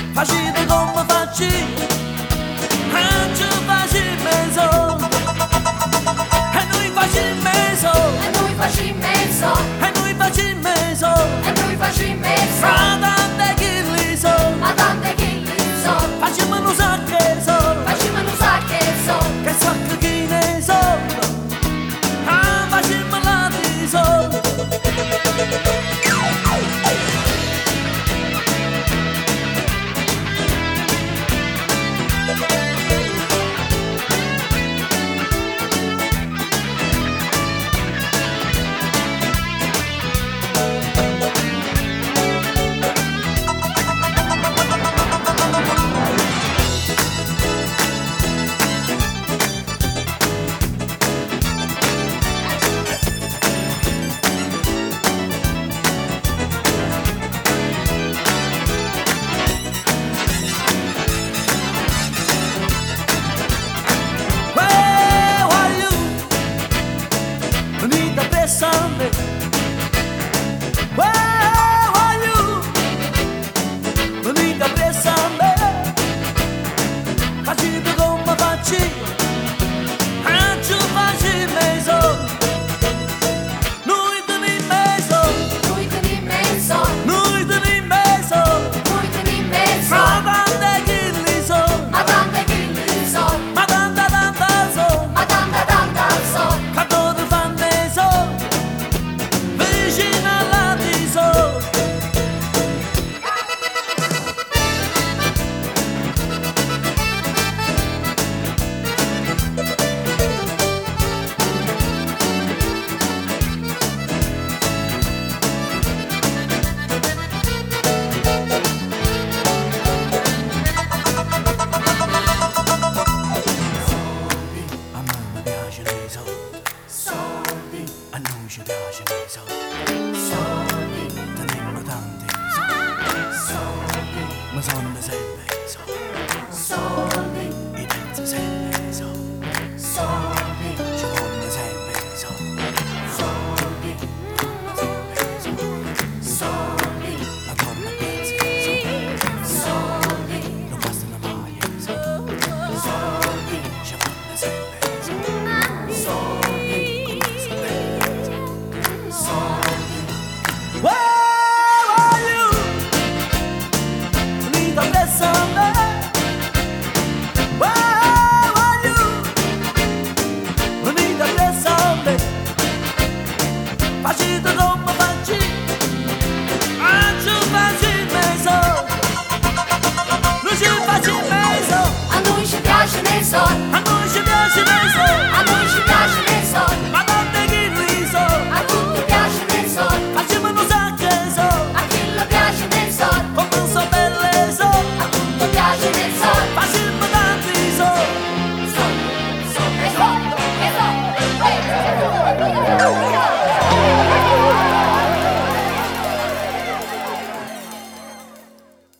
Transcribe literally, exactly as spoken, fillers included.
facile come facci, anche facilmente, e noi facilmente, E noi facimento, e noi facilmente, e noi facimento, ma tante chilli so, ma tante che so, facciamo un sacco so, facciamo un sacco so, che sacco chi ne so, ah facciamo la di so. Sunday. Where are you? Venite a pressare, facile come facci, anche facilmente, noi tenim meso, noi tenim mezzo, noi tenim meso, noi tenim mezzo, ma tante chilli so, ma tante che so, ma tanta tanta so, ma tanta tanta so, che tutti fanno so, vicino alla di so. A me mi piacciono i soldi, soldi, a noi ci piacciono i soldi, soldi, teniamo tanti soldi, soldi, ma sono sempre i soldi. soldi.